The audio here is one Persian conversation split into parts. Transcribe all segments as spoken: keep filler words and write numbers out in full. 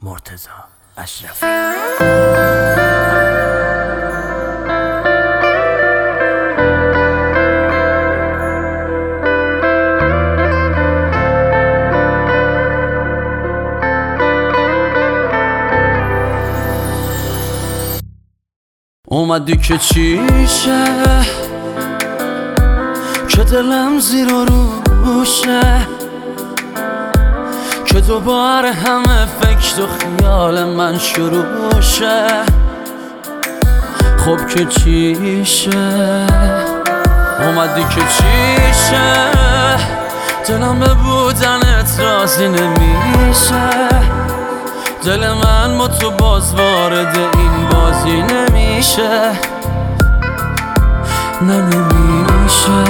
مرتضی اشرفی. اومدی که چیشه که دلم زیر و روشه، که دوباره همه فکر و خیال من شروع شه. خب که چیشه اومدی که چیشه، دلم به بودنت راضی نمیشه. دل من با تو باز وارد این بازی نمیشه، نه نمیشه.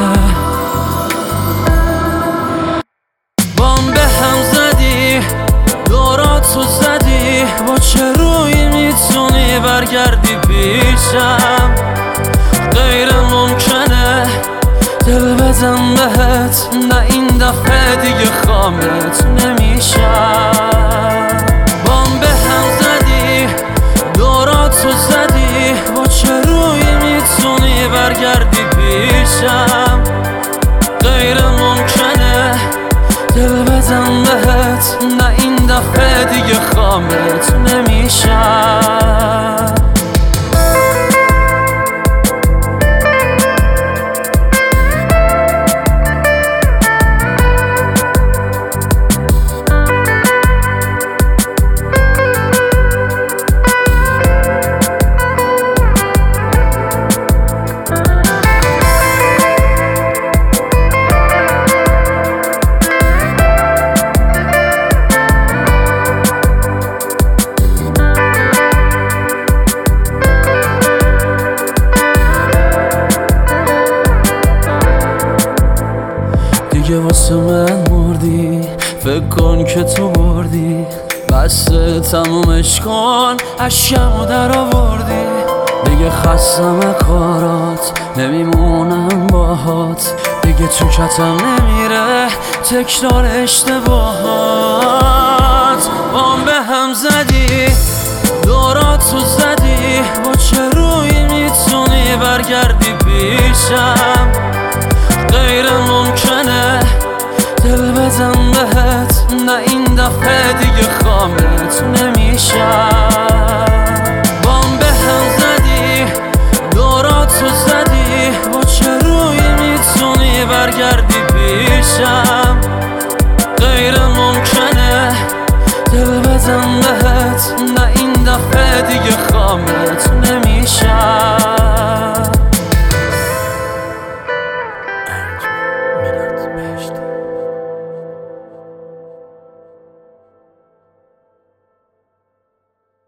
بام به هم زدی، دوراتو زدی، با چه روی میتونی برگردی پیشم؟ غیر ممکنه دل بدم بهت، نه این دفعه دیگه خامت نمیشم. بام به هم زدی، دوراتو زدی، با چه روی میتونی برگردی پیشم؟ غیر ممکنه دل بدم بهت، نه این دفعه دیگه خامت نمیشم. دیگه واسه من مردی، فکر کن که تو بردی، بس تمومش کن، عشقمو در آوردی. دیگه خستم کارات، نمیمونم باهات، دیگه تو کتم نمیره تکرار اشتباهات. بام به هم زدی، دوراتو زدی، با چه روی میتونی برگردی پیشم؟ غیر ممکنه دل بدم بهت، نه این دفعه دیگه خامت نمیشم. بام به هم زدی، دوراتو زدی، با چه روی میتونی برگردی پیشم؟ غیر ممکنه دل بدم بهت، نه این دفعه دیگه خامت